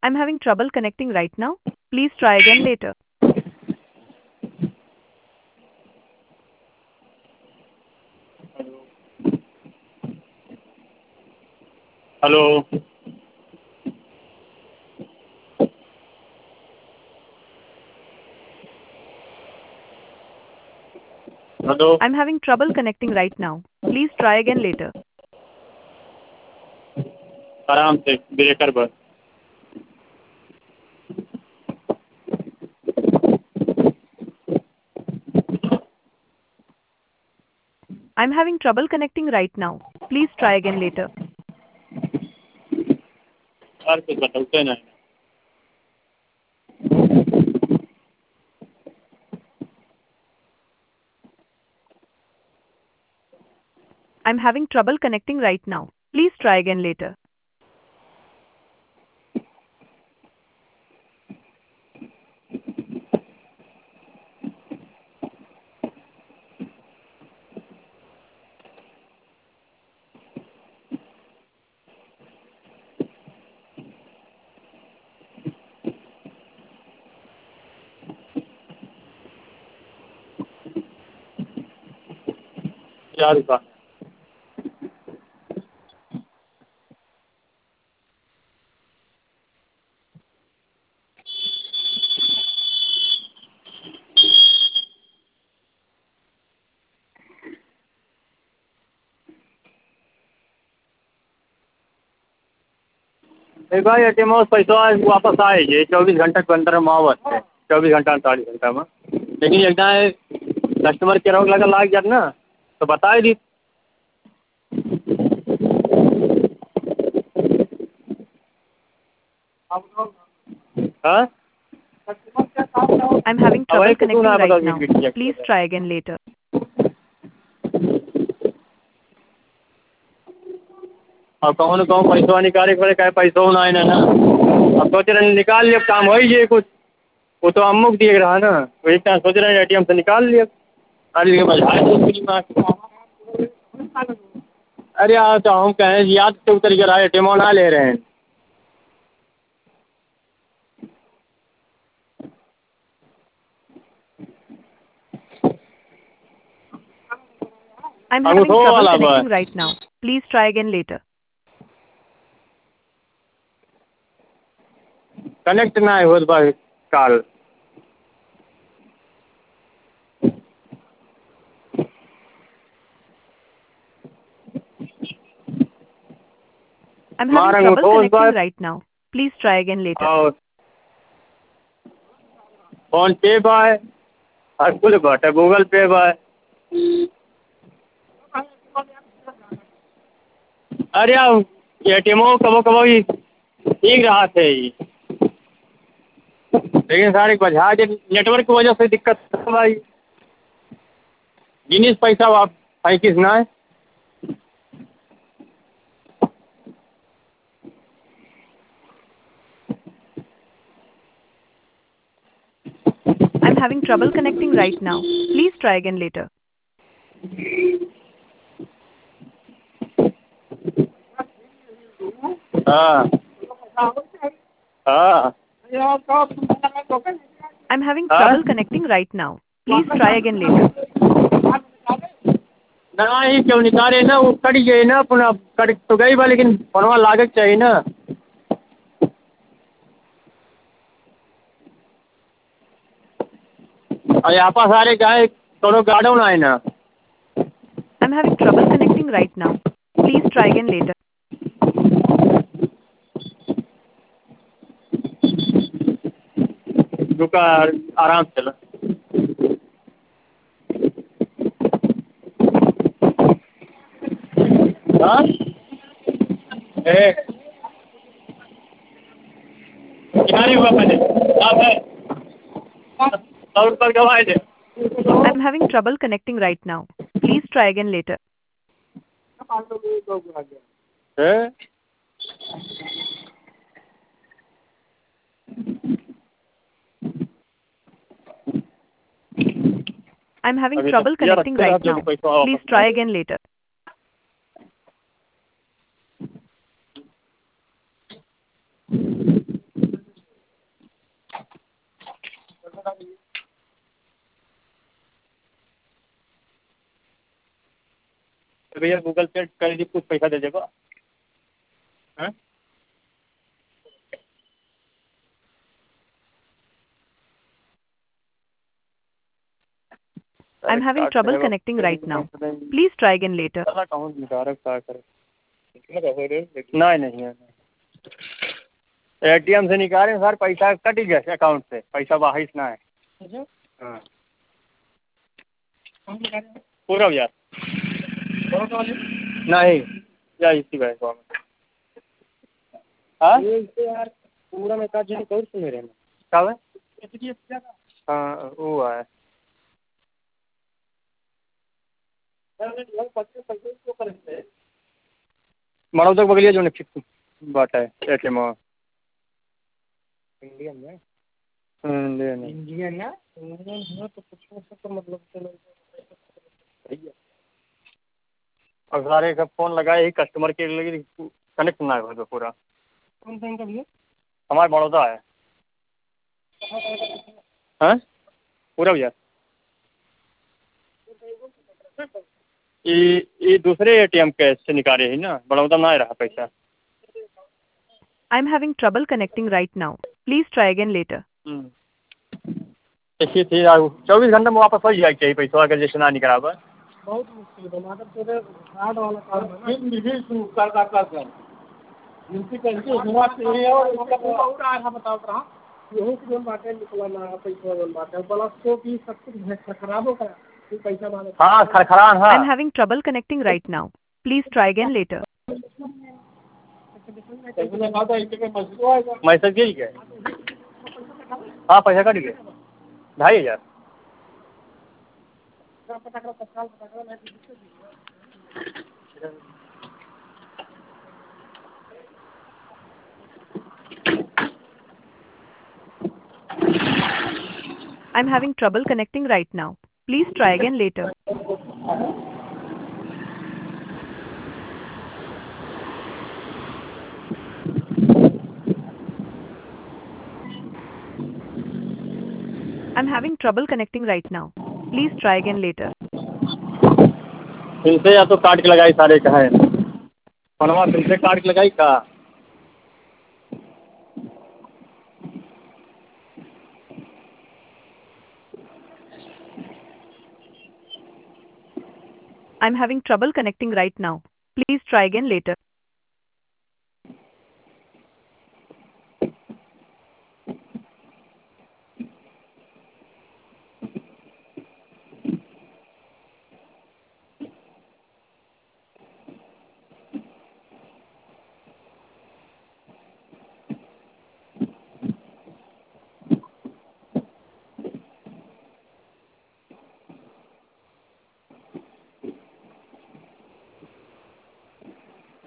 I'm having trouble connecting right now. Please try again later. Hello hello I'm having trouble connecting right now. Please try again later. आराम से breaker पर I'm having trouble connecting right now. Please try again later. और कुछ बताते नहीं I'm having trouble connecting right now. Please try again later. क्या रुका नहीं भाई एटीएम से पैसा वापस आए ये 24 घंटा के अंदर में आवत है 24 घंटा 48 घंटा में लेकिन एकदम कस्टमर केयर लगा लाग जात ना तो बताए दी हाँ I'm having अब trouble वही तो तू connecting ना right बता now. Please try again later. अब कौन कौन पैसा निकाले के कहे पैसा ना है ना अब सोच रहे निकाल लिया काम हो ही कुछ वो तो अमुक दिए रहा ना वही टाइम सोच रहे हैं एटीएम से निकाल लिया अरे अरे यार तो हम कहें याद से उतर के रहा एटीएम ना ले रहे हैं I'm having अंगूठो trouble वाला connecting बस right now. Please try again later. Connect ना हो बस काल I'm having मार trouble अंगूठो connecting बस right now. Please try again later. और फोन पे बाय हर कुछ बट है गूगल पे बाय अरे एटीएम कबो कबो ही ठीक रहा थे लेकिन सारे बजा के नेटवर्क की वजह से दिक्कत है भाई जिनिस पैसा आप पैंतीस ना है I'm having trouble connecting right now. Please try again later. हाँ हाँ I'm having हाँ trouble connecting right now. Please try again later. ना ही क्यों निकाले ना वो कट गए ना पुनः कट तो गई बा लेकिन बनवा लागत चाहिए ना और यहाँ पास सारे गाय दोनों गाड़ो ना है ना I'm having trouble connecting right now. Please try again later. रुका आराम से चला हाँ ए किनारे हुआ पहले आप है 100 रुपये गवाए थे I'm having trouble connecting right now. Please try again later. हैं? I'm having अभी तो trouble यार connecting रखते रहा right जो now. पैसा Please वापस try ना again later. तो भैया गूगल पे कर दी, कुछ पैसा दे देगा। हाँ I'm डायरेक्ट having कार्ड से trouble है connecting right now. Please try again later. Account में डायरेक्ट कार्ड करे। नहीं नहीं है, एटीएम से निकाले सर, पैसा कट गया अकाउंट से, पैसा बाहर ना है। हाँ पूरा यार नहीं या इसी बैंक में। हाँ यार पूरा में काट जाने कौन से मेरे में कब है। हाँ वो है मानो तक बगलिया जो निश्चित बात है एटीएम इंडियन में। इंडियन ना इंडियन तो कुछ तो मतलब और सारे का फोन लगाए ही कस्टमर के लिए कनेक्ट ना हो तो पूरा। कौन सा इनका भैया? हमारे बड़ौदा है। हाँ पूरा भैया ये दूसरे एटीएम के से निकाले ही ना, बड़ौदा ना रहा पैसा। I'm having trouble connecting right now. Please try again later. देखिए थे 24 घंटे में वापस हो जाए चाहिए पैसा, अगर जैसे ना निकला बहुत मुश्किल है। कार्ड वाला हाँ खरखरान हाँ। I'm having trouble connecting right now. Please try again later. Message यही है। हाँ पैसा कट गया 2500। I'm having trouble connecting right now. Please try again later. I'm having trouble connecting right now. Please try again later. फिर से या तो काट के लगाई सारे का है पनवा, फिर से काट के लगाई का। I'm having trouble connecting right now. Please try again later.